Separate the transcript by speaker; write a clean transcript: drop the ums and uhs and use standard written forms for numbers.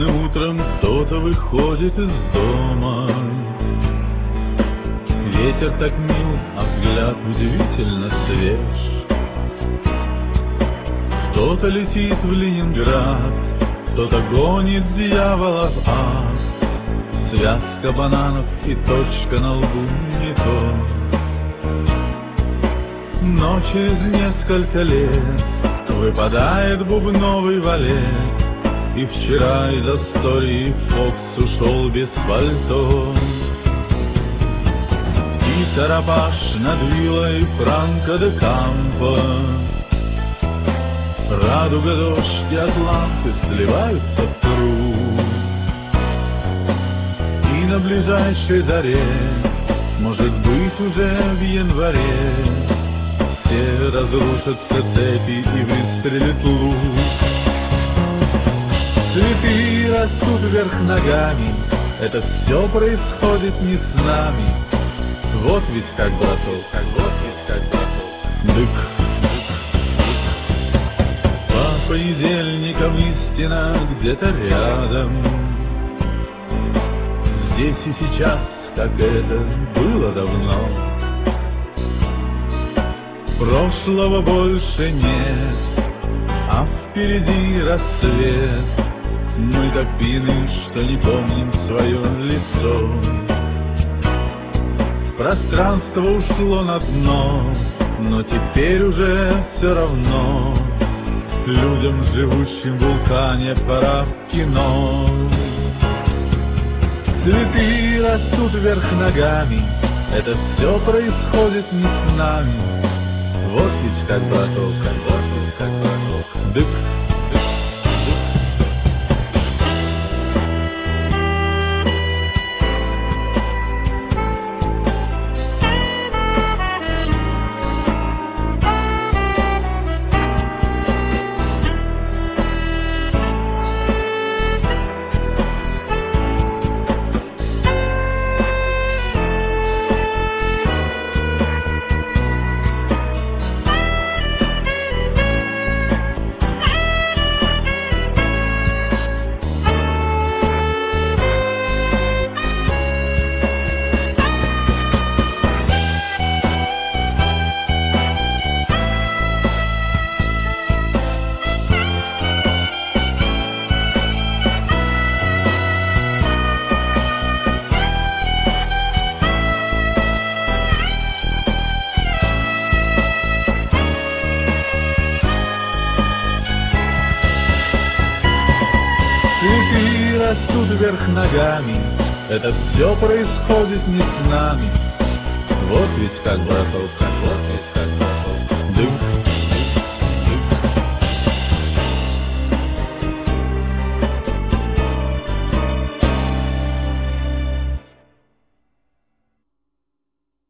Speaker 1: Ранним утром кто-то выходит из дома. Ветер так мил, а взгляд удивительно свеж. Кто-то летит в Ленинград, кто-то гонит дьявола в ад. Связка бананов и точка на лбу не то. Но через несколько лет выпадает бубновый валет, и вчера из Астории Фокс ушел без пальто. И Тарабаш над виллой Франко де Кампо. Радуга, дождь и атланты сливаются в труд. И на ближайшей заре, может быть уже в январе, все разрушатся цепи и выстрелит лук. Цветы растут вверх ногами, это все происходит не с нами. Вот ведь как, браток, вот ведь как, браток. Дык. По понедельникам истина где-то рядом. Здесь и сейчас, как это было давно. Прошлого больше нет, а впереди рассвет. Мы так пьяны, что не помним свое лицо. Пространство ушло на дно, но теперь уже все равно. Людям, живущим в вулкане, пора в кино. Цветы растут вверх ногами, это все происходит не с нами. Вот ведь как, браток, вот ведь как, браток. Дык. Цветы растут вверх ногами, это все происходит не с нами. Вот ведь как, браток, вот ведь как, браток.